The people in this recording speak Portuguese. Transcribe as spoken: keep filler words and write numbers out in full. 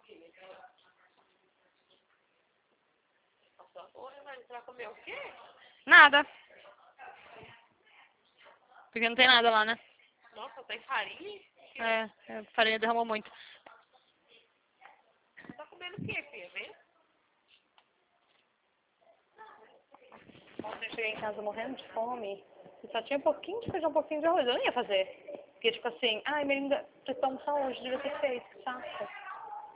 Oi, mas você vai comer o quê? Nada. Porque não tem nada lá, né? Nossa, tem farinha? É, a farinha derramou muito. Você tá comendo o quê, filha? Vem? Ontem eu cheguei em casa morrendo de fome. E só tinha um pouquinho de feijão, um pouquinho de arroz. Eu não ia fazer. Porque, tipo assim, ai, Melinda, precisa almoçar hoje, devia ter feito, que saco.